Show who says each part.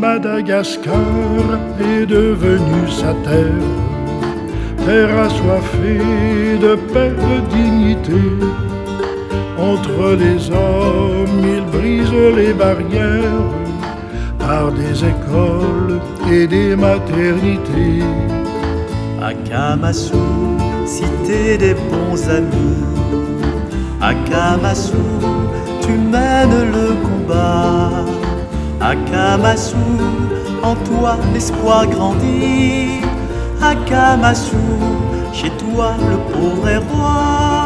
Speaker 1: Madagascar est devenue sa terre, terre assoiffée de paix, de dignité. Entre les hommes, il brise les barrières par des écoles et des maternités.
Speaker 2: À Kamassou, cité des bons amis, à Kamassou, tu mènes le combat. À Kamassou, en toi l'espoir grandit. À Kamassou, chez toi le pauvre est roi.